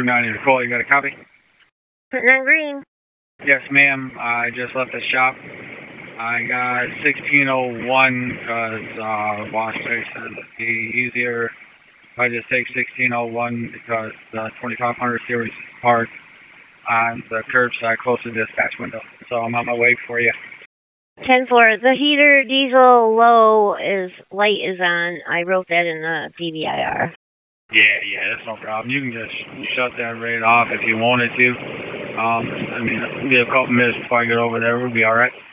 290 Nicole, you got a copy? Putting on green. Yes, ma'am. I just left the shop. I got 1601 because wash station would be easier if I just take 1601 because the 2500 series is parked on the curbside close to the dispatch window. So I'm on my way for you. 10-4. The heater diesel low light is on. I wrote that in the DVIR. Yeah, that's no problem. You can just shut that right off if you wanted to. I mean, it'll be a couple minutes before I get over there. We'll be all right.